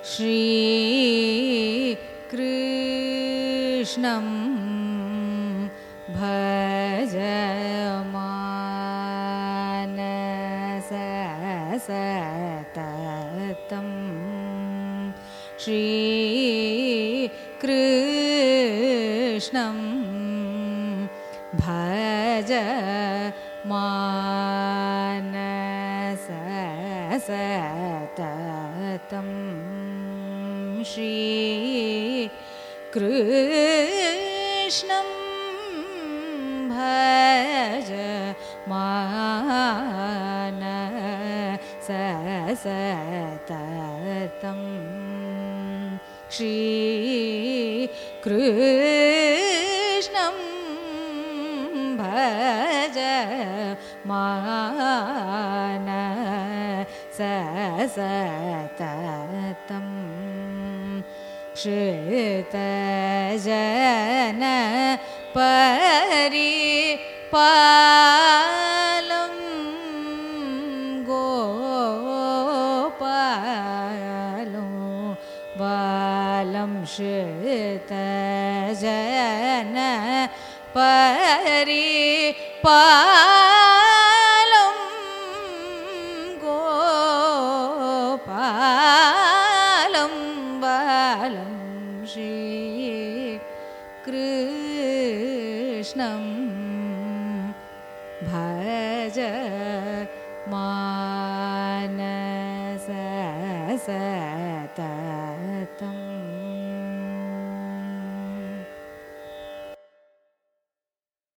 श्रीकृष्णं भज मानससततं श्रीकृष्णं भज मानससततं श्रीकृष्णं भज मानससततं श्रीकृष्णं भज मानससततं श्रुतजन परिपालं गोपालं बालं श्रुतजन परिपालं गोपालं बालं श्रीकृष्णं भज मानससततं